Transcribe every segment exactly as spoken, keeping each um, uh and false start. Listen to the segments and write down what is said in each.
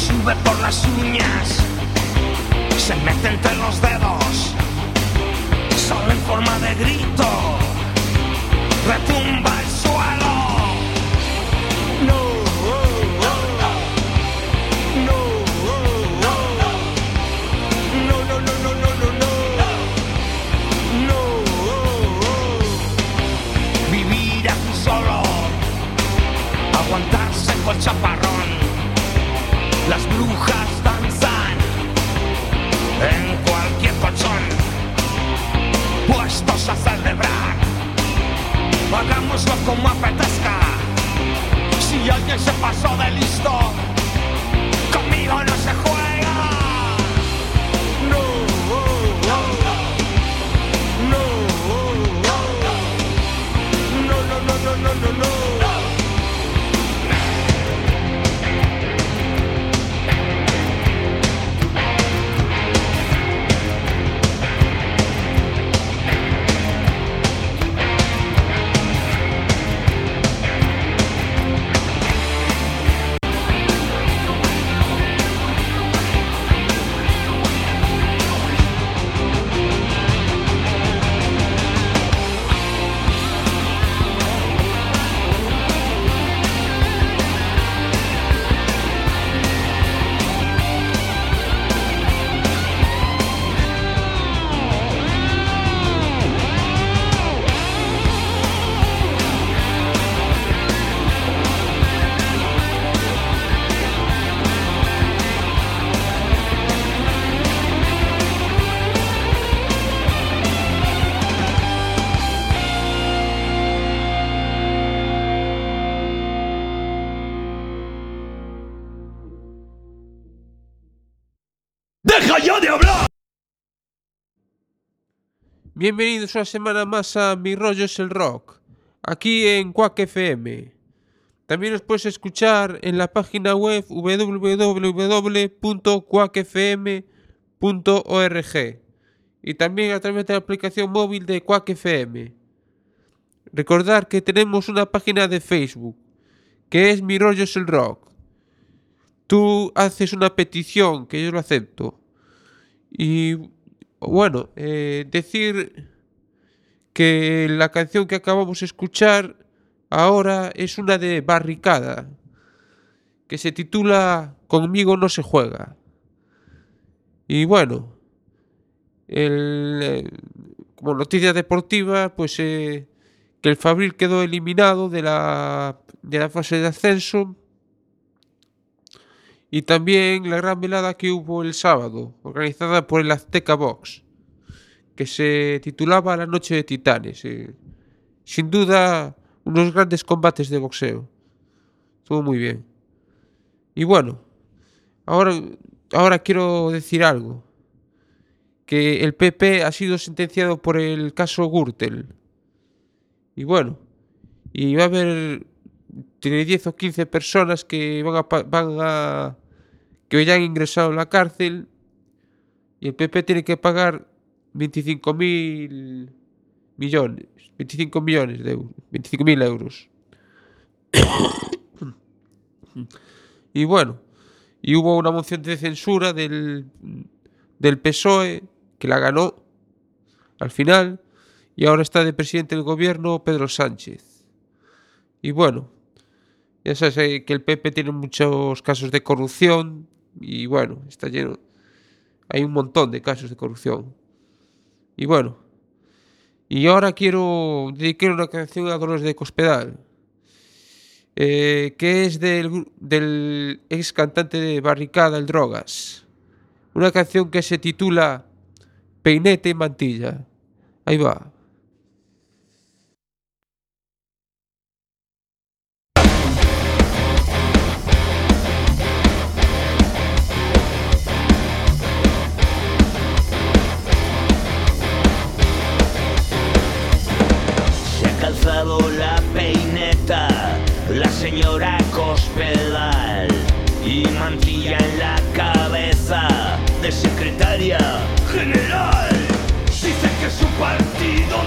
sube por las uñas, se mete entre los dedos, solo en forma de grito, retumba el suelo. No, oh, oh, no, oh, oh, no, no, no, no, no, no, no, no, oh, oh. Vivir aquí solo, aguantarse con chaparrón, las brujas danzan en cualquier colchón, puestos a celebrar, hagámoslo como apetezca. Si alguien se pasó de listo, conmigo no se juega. No, oh, oh. No, oh, oh. No, no, no, no, no, no, no. ¡Deja ya de hablar! Bienvenidos una semana más a Mi Rollo es el Rock, aquí en Quack F M. También os puedes escuchar en la página web doble u doble u doble u punto quack f m punto org y también a través de la aplicación móvil de Quack F M. Recordad que tenemos una página de Facebook, que es Mi Rollo es el Rock. Tú haces una petición, que yo lo acepto. Y bueno, eh, decir que la canción que acabamos de escuchar ahora es una de Barricada, que se titula Conmigo no se juega. Y bueno, el, eh, como noticia deportiva, pues eh, que el Fabril quedó eliminado de la, de la fase de ascenso. Y también la gran velada que hubo el sábado, organizada por el Azteca Box, que se titulaba La Noche de Titanes. Eh, sin duda, unos grandes combates de boxeo. Estuvo muy bien. Y bueno, ahora, ahora quiero decir algo. Que el P P ha sido sentenciado por el caso Gürtel. Y bueno, y va a haber tiene diez o quince personas que van a, van a que ya han ingresado a la cárcel y el P P tiene que pagar veinticinco mil millones, veinticinco millones de euros, veinticinco mil euros. Y bueno, y hubo una moción de censura del, del P S O E que la ganó al final y ahora está de presidente del gobierno Pedro Sánchez. Y bueno, ya sabes eh, que el P P tiene muchos casos de corrupción y bueno, está lleno, hay un montón de casos de corrupción. Y bueno, y ahora quiero dedicar una canción a Dolores de Cospedal, eh, que es del, del ex cantante de Barricada, el Drogas. Una canción que se titula Peinete y Mantilla. Ahí va. La peineta, la señora Cospedal y mantilla en la cabeza de secretaria general. Dice que su partido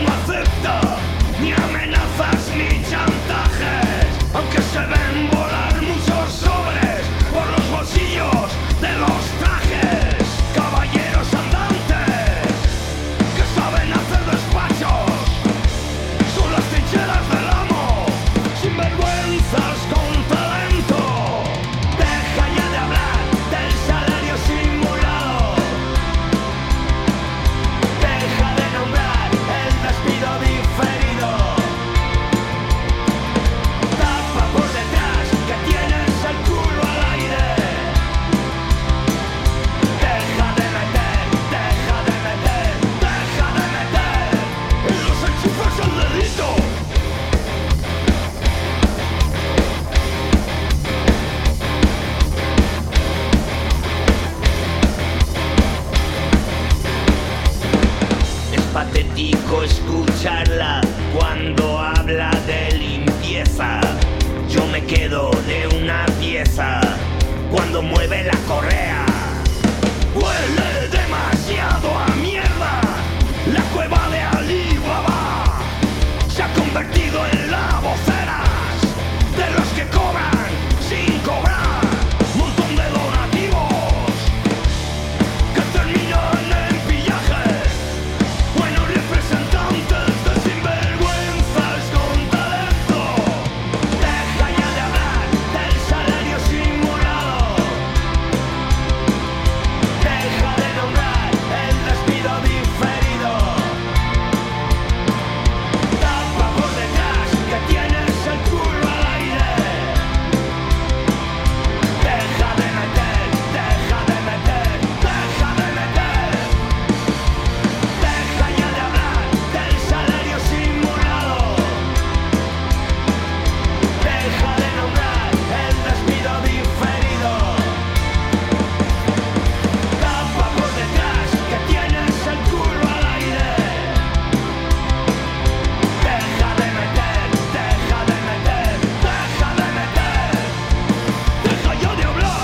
empieza cuando mueve la correa. Huele demasiado a mierda. La cueva de Alibaba se ha convertido en la voceras de los que cobran sin cobrar. Montón de donativos que terminan en pillaje. Buenos representantes de sinvergüenzas con talento. Deja ya de hablar del salario simulado. Deja de nombrar el despido diferido. Tapa por detrás que tienes el culo al aire. Deja de meter, deja de meter, deja de meter. Deja ya de hablar del salario simulado. Deja de nombrar el despido diferido. Tapa por detrás que tienes el culo al aire. Deja de meter, deja de meter, deja de meter. Deja ya de hablar.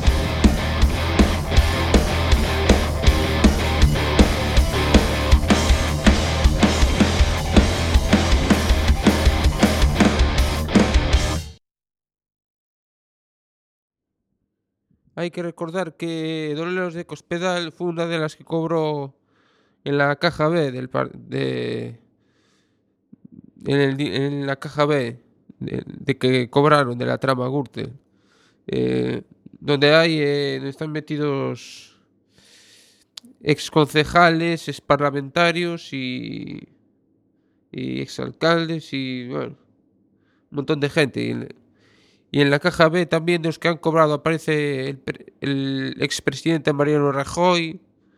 Hay que recordar que Dolores de Cospedal fue una de las que cobró en la caja B del par- de en, el di- en la caja B de, de que cobraron de la trama Gürtel, eh, donde hay eh, donde están metidos exconcejales, exparlamentarios y y exalcaldes y bueno, un montón de gente. Y en, y en la caja B también de los que han cobrado aparece el, pre- el expresidente Mariano Rajoy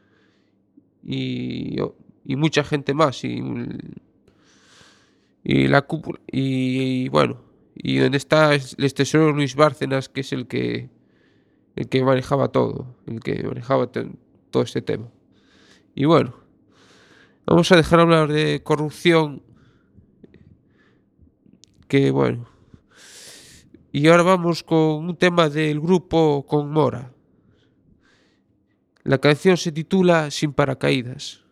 y, y mucha gente más. Y, y la cúpula. Y, y bueno, y donde está es el tesorero Luis Bárcenas, que es el que el que manejaba todo, el que manejaba te- todo este tema. Y bueno, vamos a dejar hablar de corrupción, que bueno. Y ahora vamos con un tema del grupo Con Mora. La canción se titula Sin paracaídas.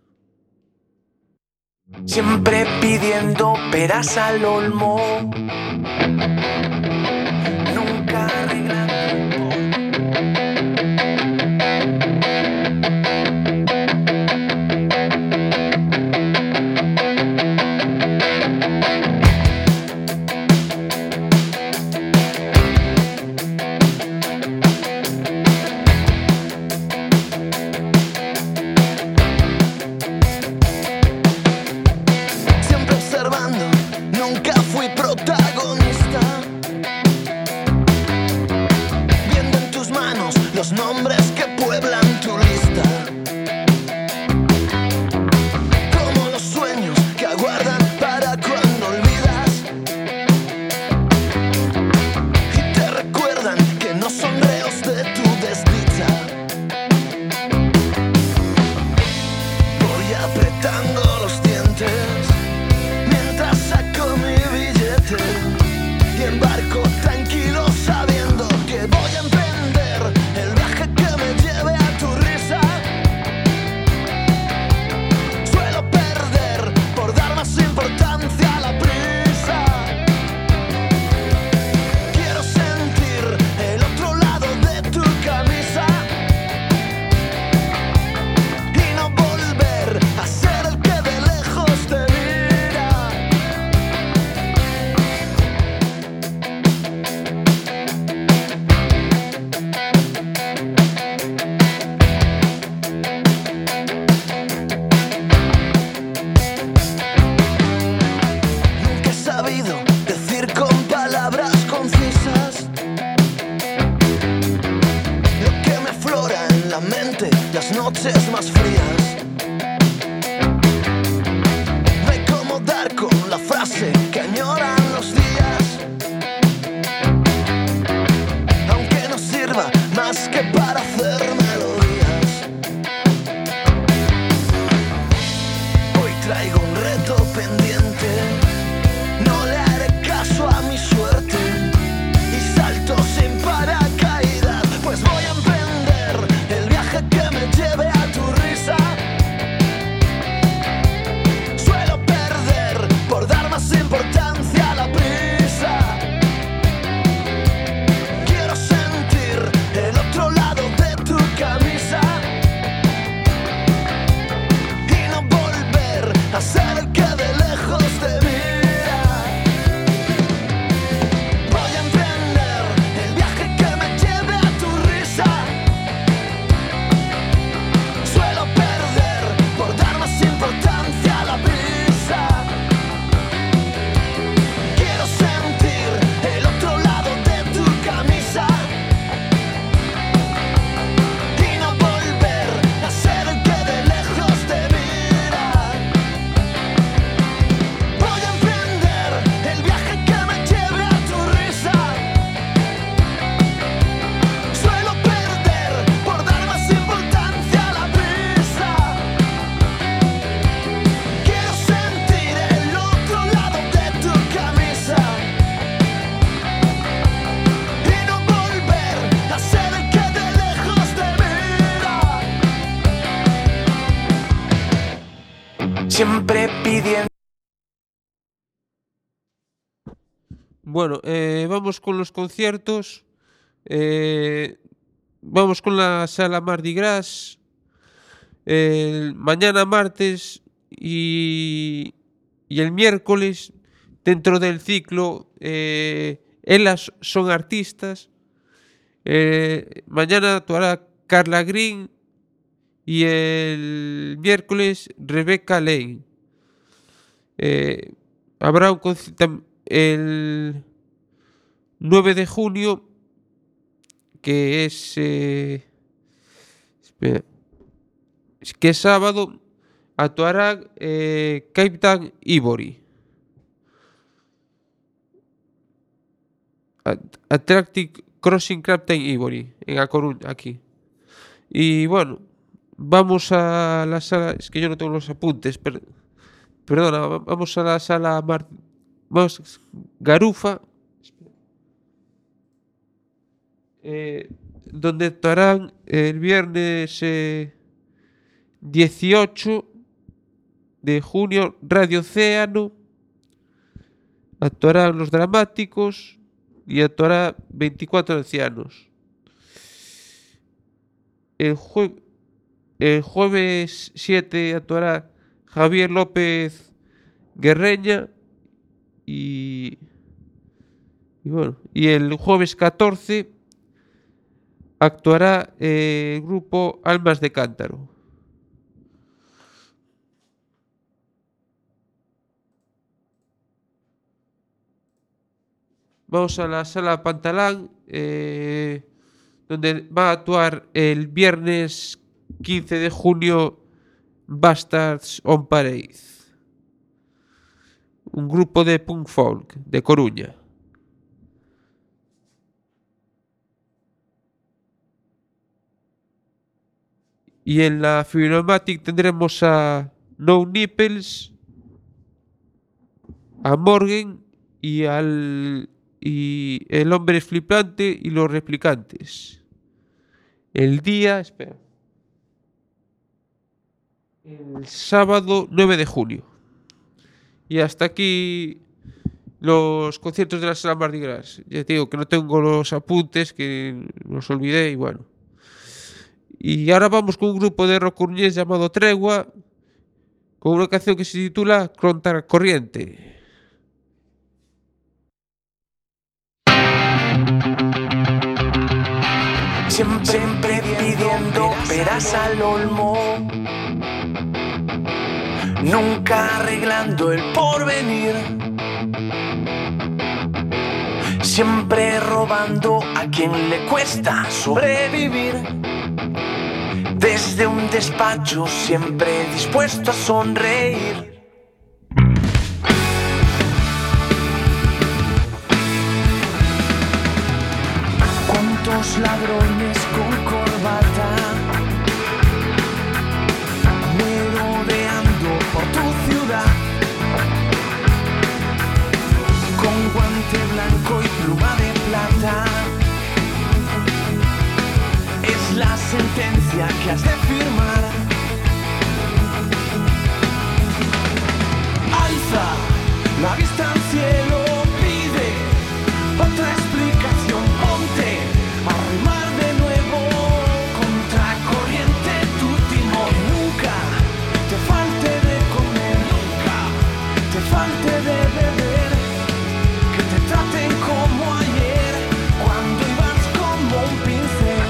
Siempre pidiendo peras al olmo, nunca arreglando. Siempre observando, nunca fui protagonista. Viendo en tus manos los nombres que pueblan tu lista. Como los sueños que aguardan para cuando olvidas. Y te recuerdan que no son reos de tu desdicha. Voy apretando los dientes mientras saco mi billete y embarco tranquilo sabiendo que voy a emprender el viaje que me lleve a tu risa. Suelo perder por dar más importancia a la prisa. Quiero sentir el otro lado de tu camisa y no volver a ser el que de lejos te mira. Nunca he sabido decir con palabras concisas lo que me aflora en la mente las noches más frías. No hay como dar con la frase que añoran los días, aunque no sirva más que para hacer melodías. Hoy traigo un reto pendiente, no le haré caso a mi suerte y salto sin parar. siempre pidiendo. Bueno, eh, vamos con los conciertos. Eh, vamos con la sala Mardi Gras. El mañana martes y, y el miércoles, dentro del ciclo eh, Ellas son artistas. Eh, mañana actuará Carla Green y el miércoles Rebecca Lane. Eh, habrá un concierto el nueve de junio, que es eh, espera, que es sábado, actuará eh, Captain Ivory. Atlantic Crossing Captain Ivory en A Coruña, aquí. Y bueno, vamos a la sala, es que yo no tengo los apuntes, per, perdona, vamos a la sala Mar, vamos, Garufa, eh, donde actuarán el viernes eh, dieciocho de junio Radio Océano, actuarán Los Dramáticos y actuará veinticuatro ancianos. El, jue el jueves siete actuará Javier López Guerreña y, y bueno, y el jueves catorce actuará eh, el grupo Almas de Cántaro. Vamos a la sala Pantalán, eh, donde va a actuar el viernes quince de junio Bastards on Parade, un grupo de punk folk de Coruña. Y en la Philharmonic tendremos a No Nipples, a Morgan y al y El Hombre Flipante y Los Replicantes. El día, espera, el sábado nueve de junio. Y hasta aquí los conciertos de la sala Mardi Gras. Ya te digo que no tengo los apuntes, que los olvidé y bueno. Y ahora vamos con un grupo de rock coruñés llamado Tregua, con una canción que se titula Contracorriente. Siempre pidiendo peras al olmo, nunca arreglando el porvenir, siempre robando a quien le cuesta sobrevivir. Desde un despacho siempre dispuesto a sonreír. Cuántos ladrones con corbata merodeando por tu ciudad, con guante blanco y pluma de plata. Es la sentencia que has de firmar. Alza la vista al cielo, pide otra explicación, ponte a remar de nuevo contra corriente tu timón. Nunca te falte de comer, nunca te falte de beber, que te traten como ayer cuando ibas como un pincel.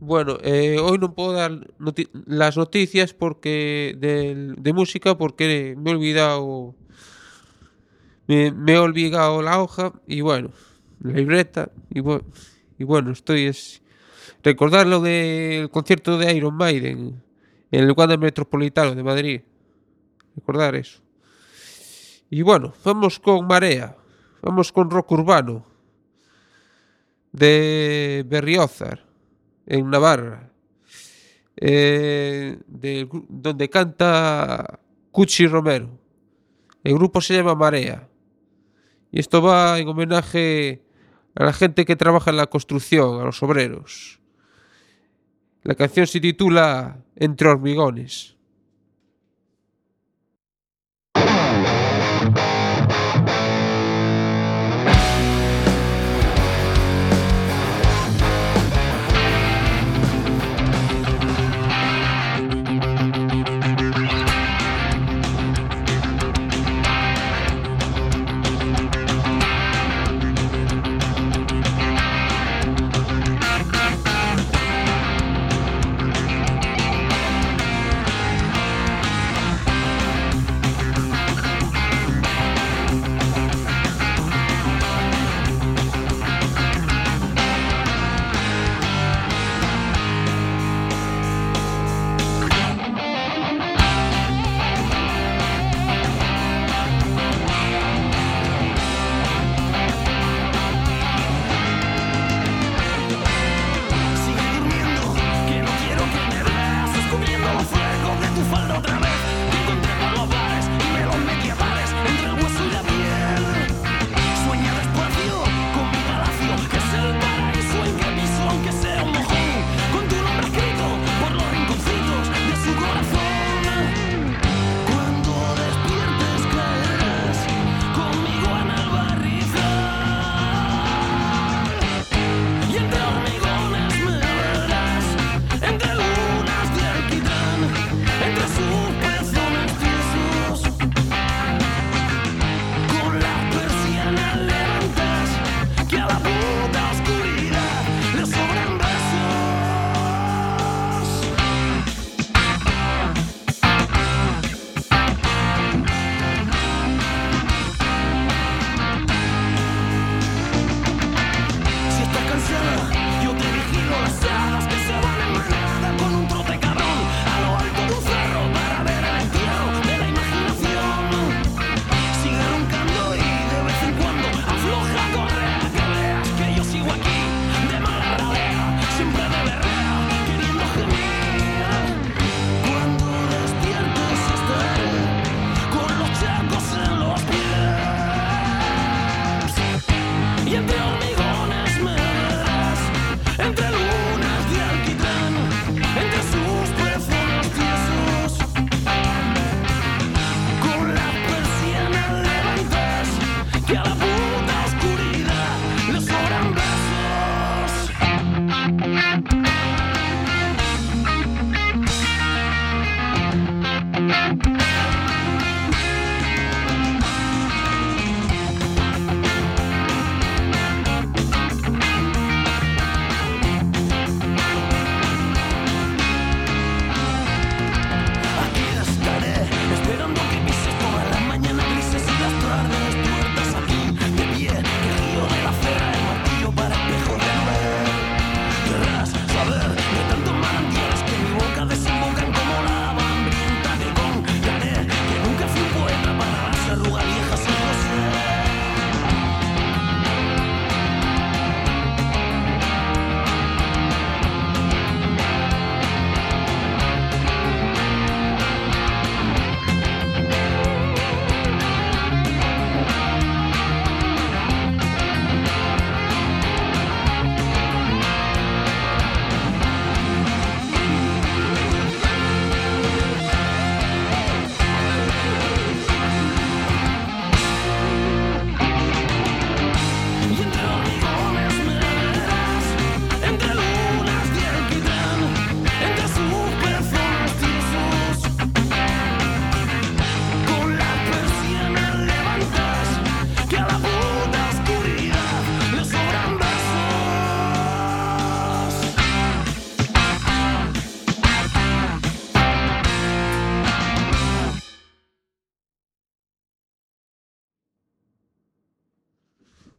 Bueno, eh, hoy no puedo dar noti- las noticias porque del- de música porque me he olvidado me, me he olvidado la hoja y bueno, la libreta y, bu- y bueno, estoy es recordar lo del concierto de Iron Maiden en el Wanda Metropolitano de Madrid. Recordar eso. Y bueno, vamos con Marea. Vamos con rock urbano de Berriozar, en Navarra. Eh, del gru- donde canta Cuchi Romero. El grupo se llama Marea. Y esto va en homenaje a la gente que trabaja en la construcción, a los obreros. La canción se titula Entre hormigones.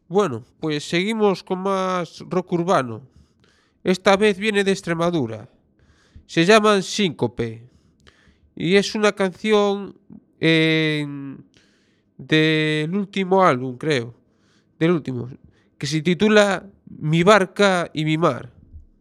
Bueno, pues seguimos con más rock urbano. Esta vez viene de Extremadura. Se llaman Síncope. Y es una canción eh, del último álbum, creo. Del último. Que se titula Mi barca y mi mar.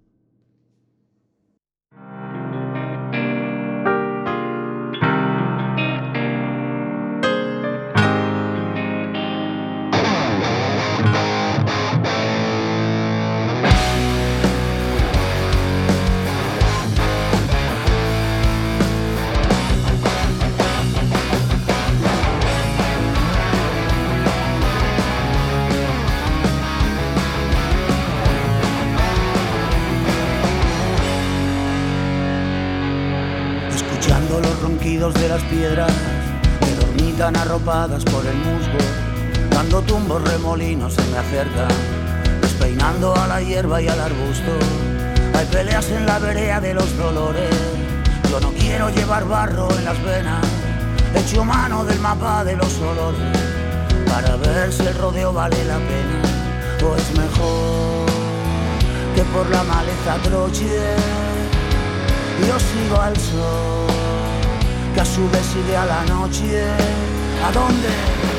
De las piedras que dormitan arropadas por el musgo, dando tumbos remolinos se me acercan, despeinando a la hierba y al arbusto. Hay peleas en la vereda de los dolores. Yo no quiero llevar barro en las venas, hecho mano del mapa de los olores, para ver si el rodeo vale la pena o es mejor que por la maleza troche. Yo sigo al sol, que a su vez sigue a la noche. ¿A dónde?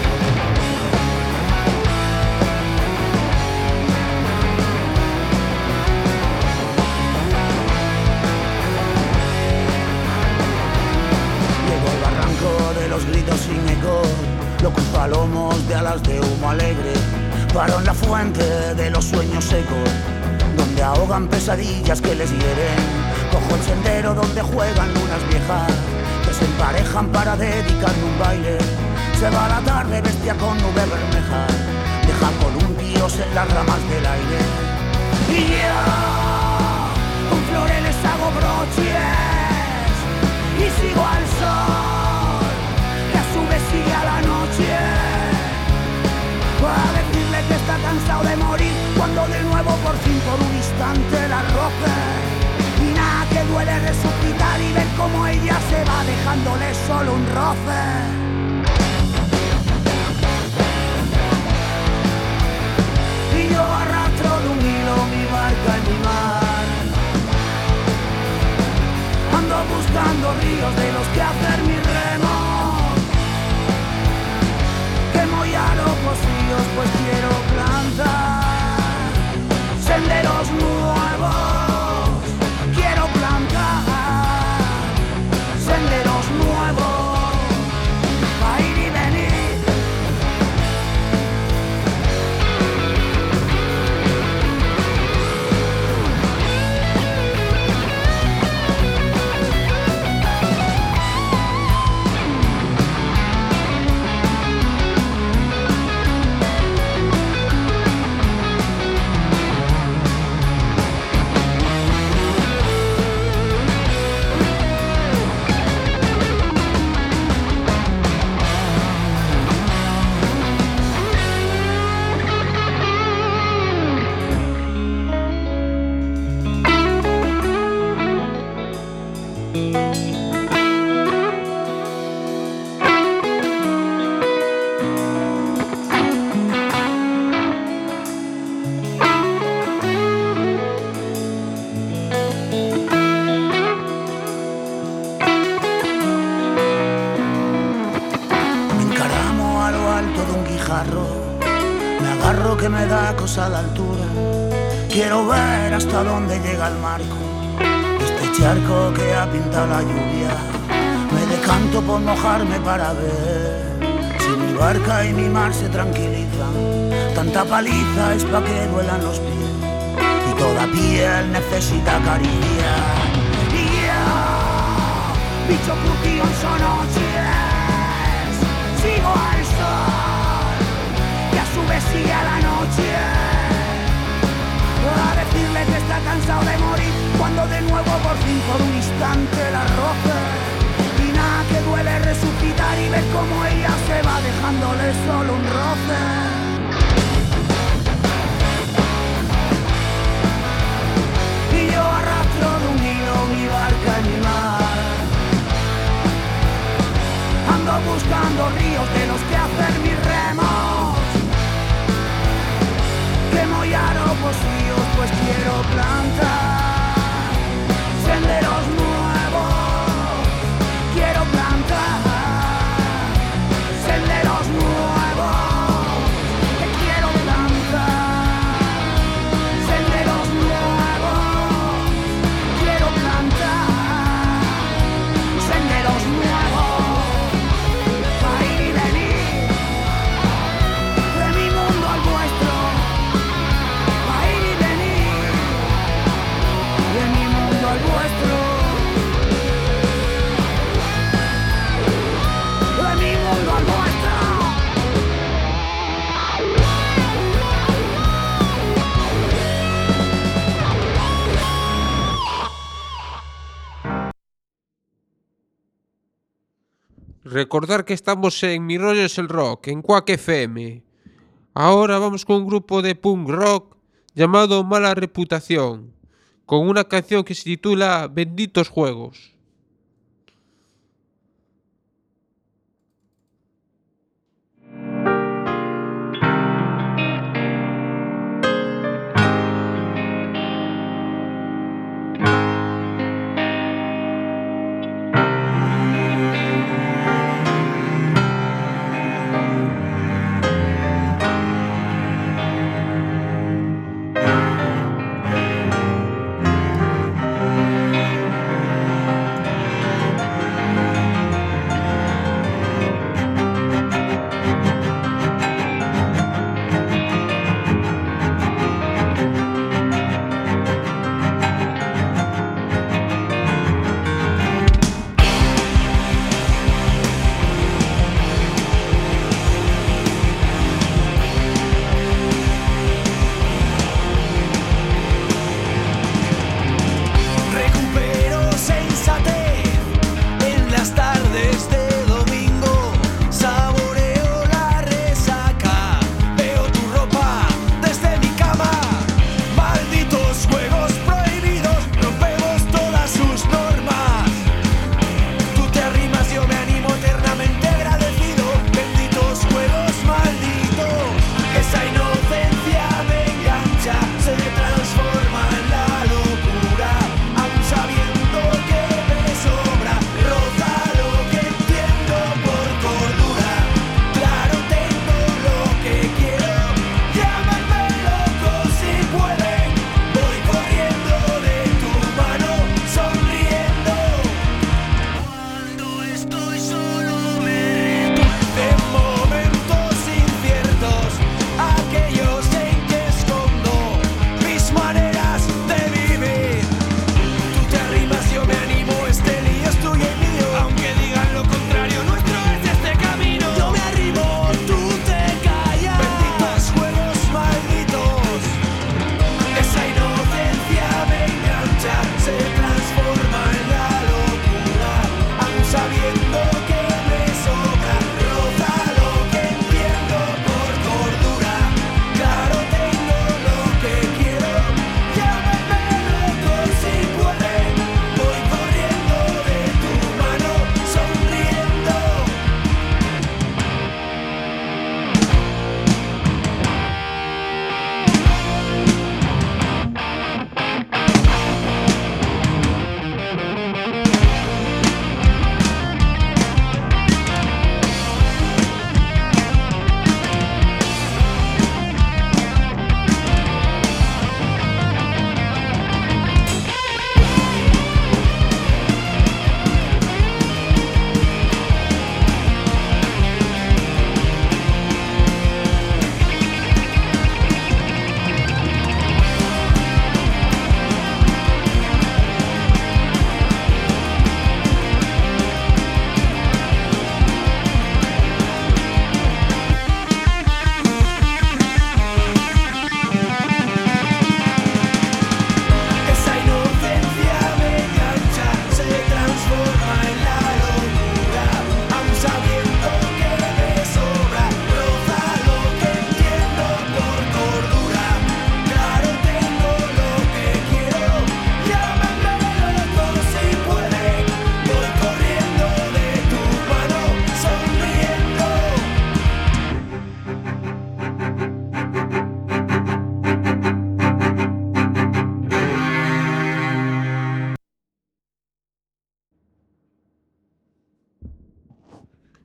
Llegó el barranco de los gritos sin eco, locos palomos de alas de humo alegre. Paro en la fuente de los sueños secos, donde ahogan pesadillas que les hieren. Cojo el sendero donde juegan lunas viejas, que se emparejan para dedicarme un baile. Se va la tarde bestia con nube bermeja, deja columpios en las ramas del aire. Y yo con flores les hago broches y sigo al sol, que a su vez sigue a la noche, para decirle que está cansado de morir, cuando de nuevo por fin por un instante la roce. Y nada que duele resucitar y ver cómo ella se va dejándole solo un roce. Y yo arrastro de un hilo mi barca en mi mar, ando buscando ríos de los que hacer mi remo, quemo ya los pocillos pues quiero plantar senderos nuevos. Senderos nuevos, a ir y venir. A la altura, quiero ver hasta dónde llega el marco, este charco que ha pintado la lluvia. Me decanto por mojarme para ver si mi barca y mi mar se tranquilizan. Tanta paliza es pa' que duelan los pies y toda piel necesita caricia. Y yo, bicho curtido en su noches, sigo al sol, que a su vez sigue a la noche, a decirle que está cansado de morir, cuando de nuevo por fin por un instante la roce. Y nada que duele resucitar y ver cómo ella se va dejándole solo un roce. Y yo arrastro de un hilo mi barca en mi mar, ando buscando ríos de los que hacer mis remos, pocillos, pues quiero plantar senderos nuevos, quiero plantar senderos nuevos, que quiero plantar senderos nuevos, quiero plantar senderos nuevos, para ir y venir de mi mundo al vuestro, para ir y venir de mi mundo al vuestro, de mi mundo al vuestro. Recordar que estamos en Mi Rollo es el Rock, en Quack F M. Ahora vamos con un grupo de punk rock llamado Mala Reputación, con una canción que se titula Benditos Juegos.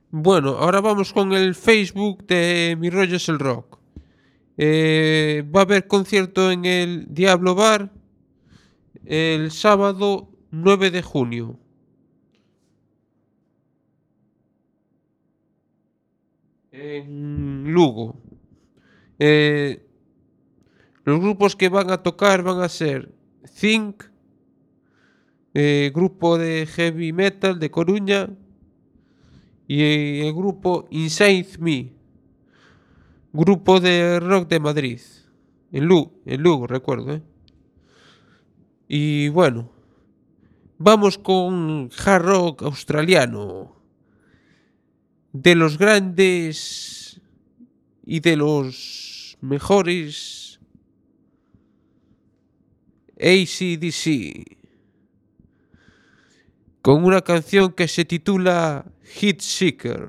Bueno, ahora vamos con el Facebook de Mi Rollo es el Rock. Eh, va a haber concierto en el Diablo Bar el sábado nueve de junio. En Lugo. Eh, los grupos que van a tocar van a ser Think, eh, grupo de heavy metal de Coruña, y el grupo Inside Me, grupo de rock de Madrid. En Lugo, en Lugo, recuerdo, ¿eh? Y bueno, vamos con hard rock australiano, de los grandes y de los mejores, A C D C, con una canción que se titula Hit Seeker.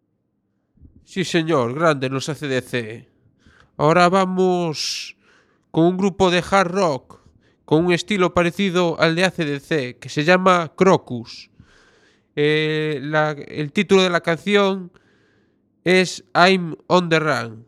Sí, señor, grande los A C D C. Ahora vamos con un grupo de hard rock con un estilo parecido al de A C D C, que se llama Crocus. Eh, la, el título de la canción es I'm on the Run.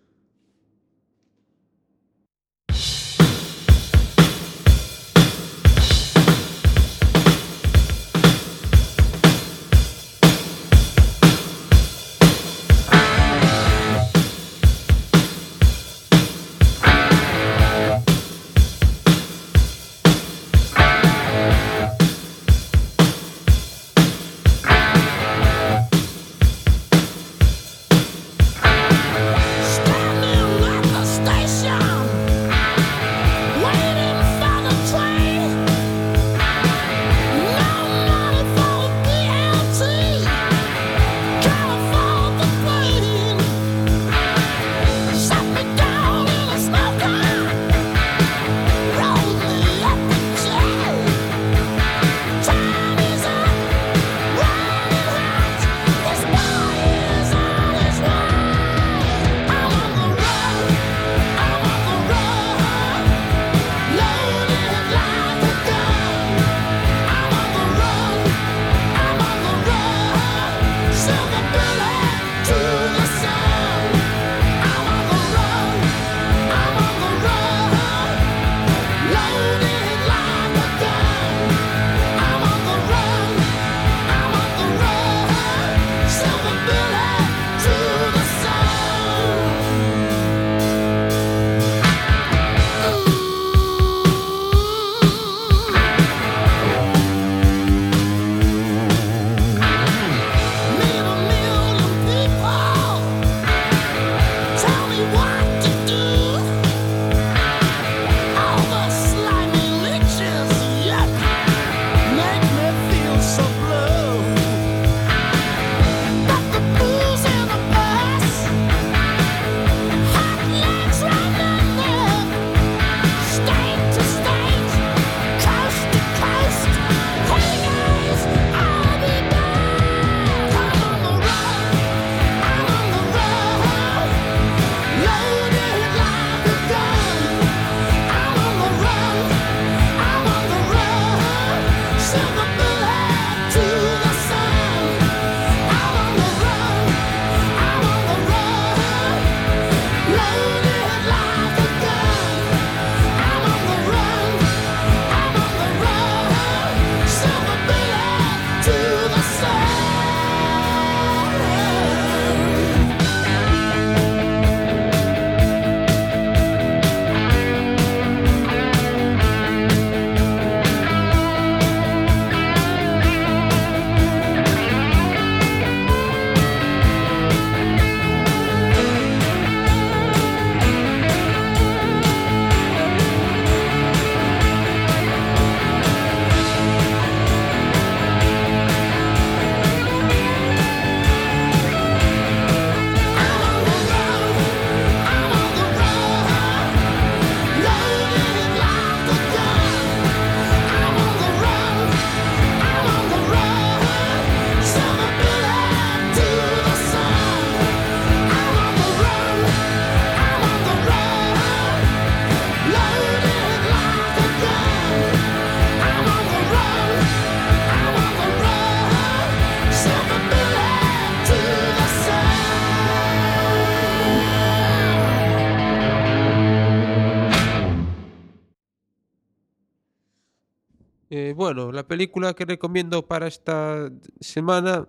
Eh, bueno, la película que recomiendo para esta semana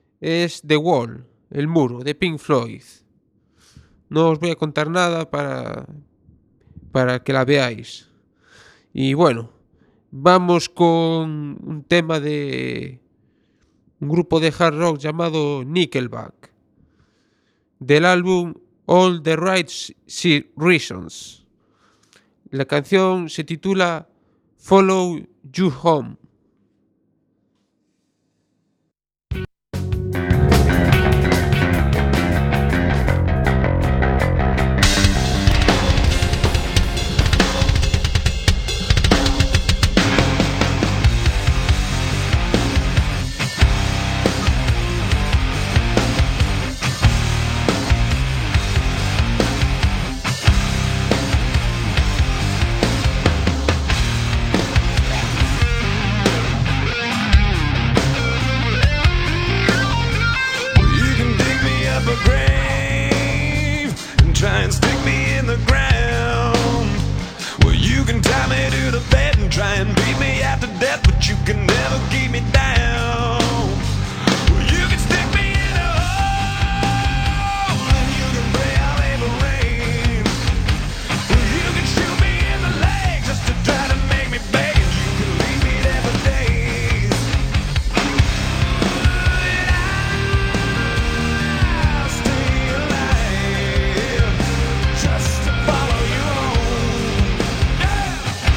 es The Wall, El Muro, de Pink Floyd. No os voy a contar nada para, para que la veáis. Y bueno, vamos con un tema de un grupo de hard rock llamado Nickelback, del álbum All the Right Reasons. La canción se titula Follow You Home. try and beat me after death, but you can never keep me down. You can stick me in a hole, and you can pray I'll never rain. You can shoot me in the leg just to try to make me beg, and you can leave me there for days. And I'll stay alive just to follow you home. Yeah.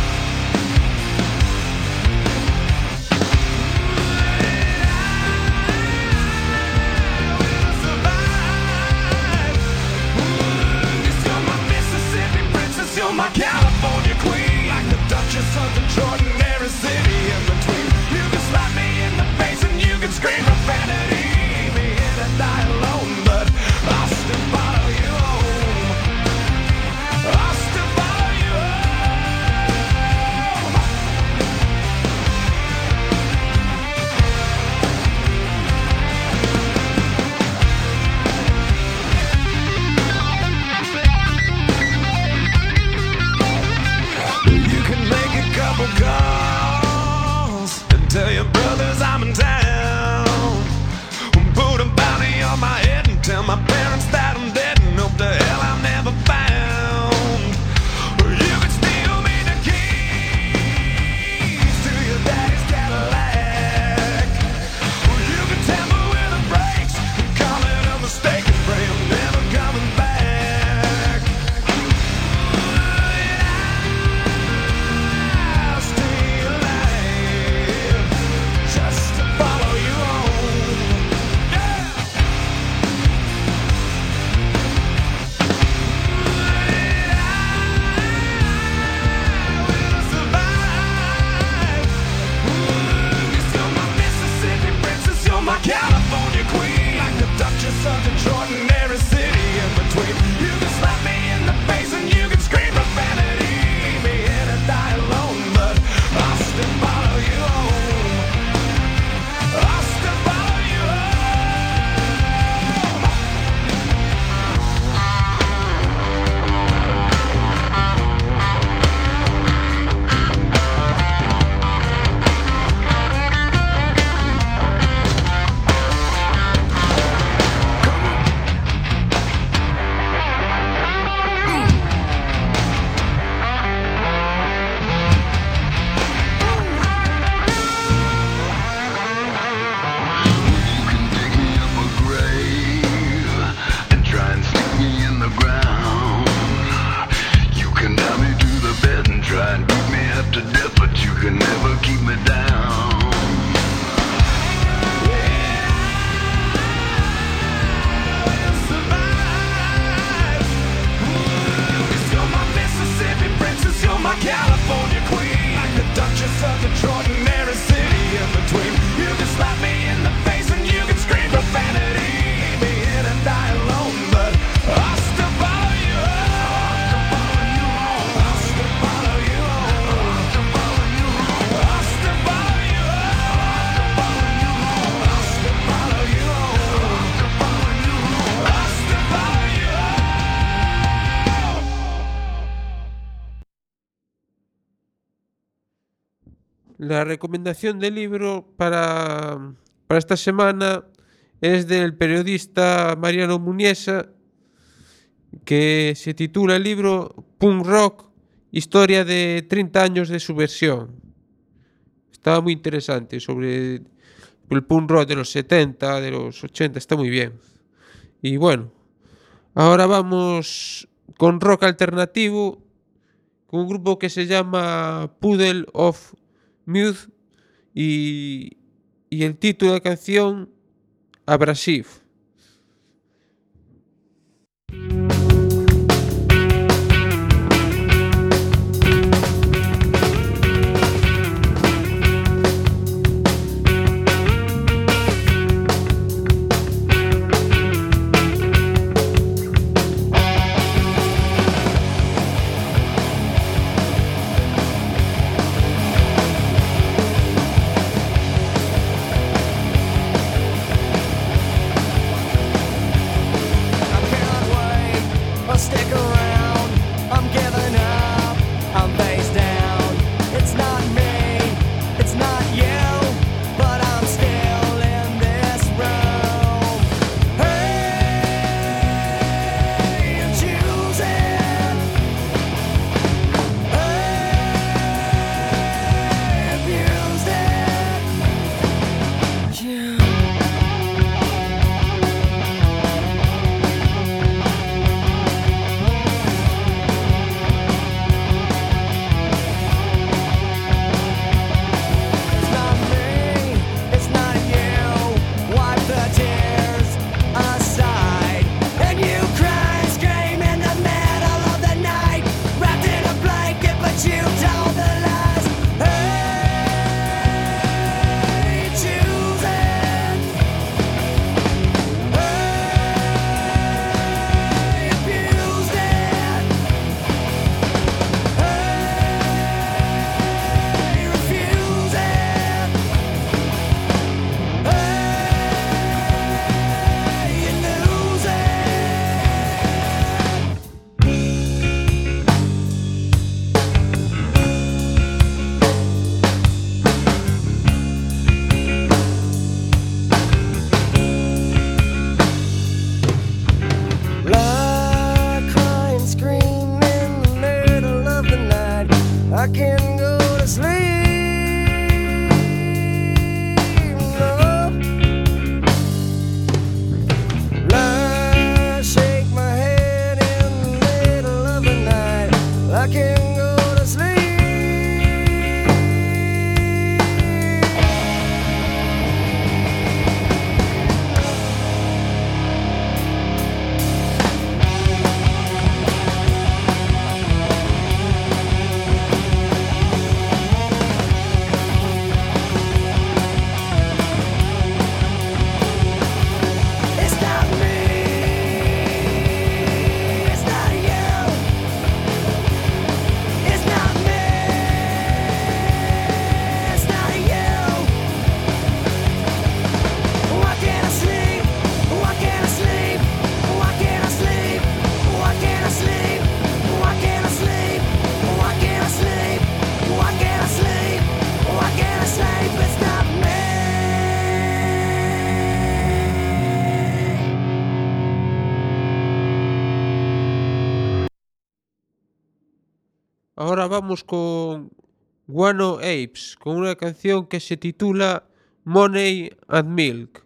You're my California queen, like the Duchess of the extraordinary city in between. You can slap me in the face and you can scream profanity. Leave me here to die alone, but I'll still follow you home. I'll still follow you home. You can make a couple calls and tell your brothers I'm in town. Put a bounty on my head and tell my parents that I'm dead and hope to hell I'm never found. You can steal me the keys to your daddy's Cadillac. You can tamper with the brakes and call it a mistake and pray I'm never coming back. I'll stay alive just to follow you home. Yeah. I will survive. Cause you're my Mississippi princess, you're my California queen, like the Duchess of the extraordinary city in between. You can slap me in the face and you can scream profanity. Leave me here to die alone, but I'll still follow you home. I'll still follow you home. You can dig me up a grave and try and stick me in the ground. You can tie me to the bed and try and beat me up to death, but you can never keep me down. I'll survive. Cause you're my Mississippi princess, you're my California queen, like the Duchess of the extraordinary city in between. You can slap me in the face and you can scream profanity. Leave me here to die alone, but I'll still follow you home. I'll still follow you home. I'll still follow you home. I'll still follow you home. I'll still follow you home. I'll still follow you home. La recomendación de libro para, para esta semana es del periodista Mariano Muniesa, que se titula el libro Punk Rock, historia de treinta años de su versión. Estaba muy interesante sobre el punk rock de los setenta, de los ochenta, está muy bien. Y bueno, ahora vamos con rock alternativo, con un grupo que se llama Puddle of Mudd y, y el título de la canción Abrasive. You I can't go to sleep. No. I shake my head in the middle of the night. I can't go to sleep. Ahora vamos con Guano Apes, con una canción que se titula Money and Milk.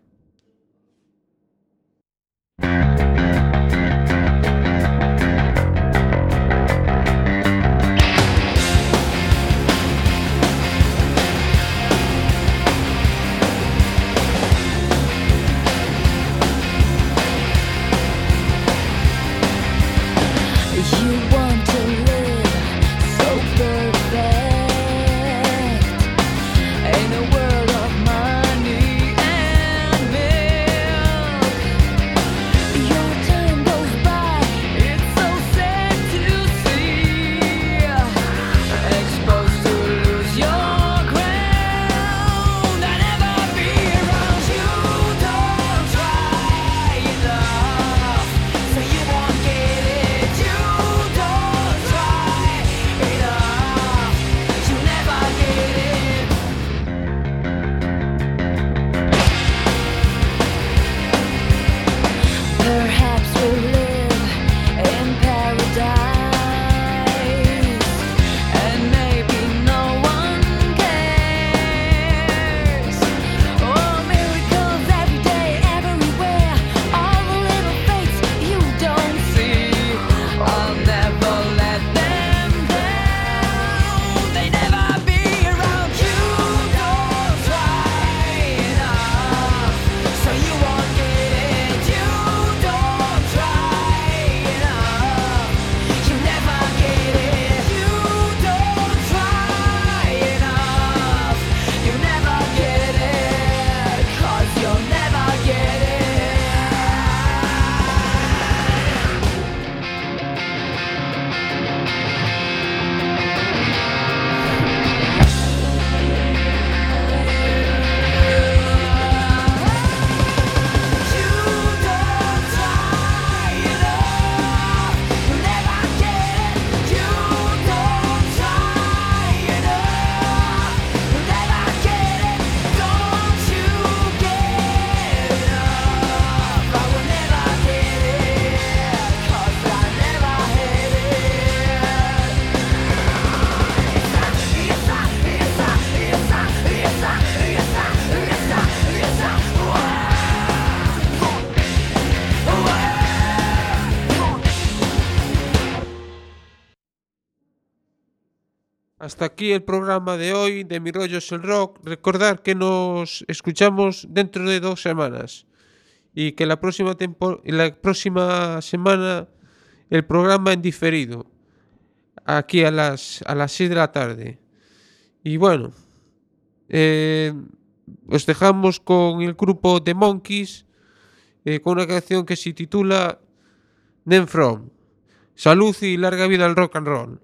Hasta aquí el programa de hoy de Mi Rollo es el Rock. Recordad que nos escuchamos dentro de dos semanas y que la próxima, tempo- la próxima semana el programa en diferido, aquí a las, a las seis de la tarde. Y bueno, eh, os dejamos con el grupo The Monkeys, eh, con una canción que se titula Then From. Salud y larga vida al rock and roll.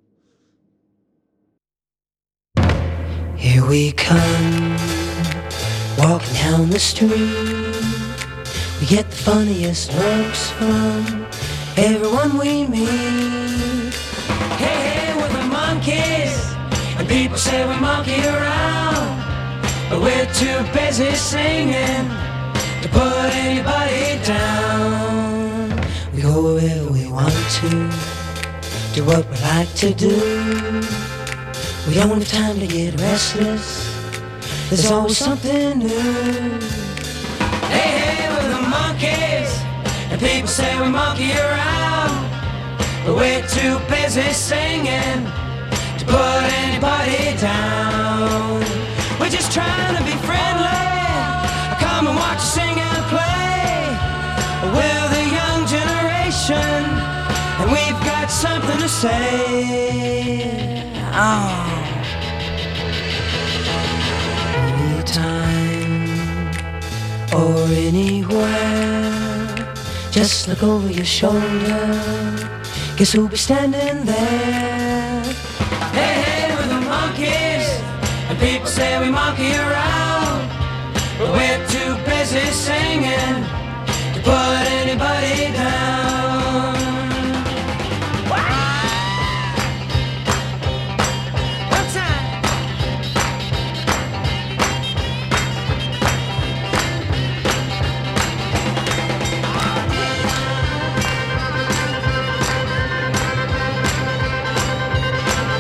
Here we come, walking down the street. We get the funniest looks from everyone we meet. Hey, hey, we're the monkeys, and people say we monkey around, but we're too busy singing to put anybody down. We go wherever we want to, do what we like to do. We don't have time to get restless. There's always something new. Hey, hey, we're the monkeys, and people say we monkey around, but we're too busy singing to put anybody down. We're just trying to be friendly. Come and watch us sing and play. We're the young generation, and we've got something to say. Oh. Anytime or anywhere, just look over your shoulder. Guess who'll be standing there? Hey, hey, we're the monkeys, and people say we monkey around, but we're too busy singing to put anybody down.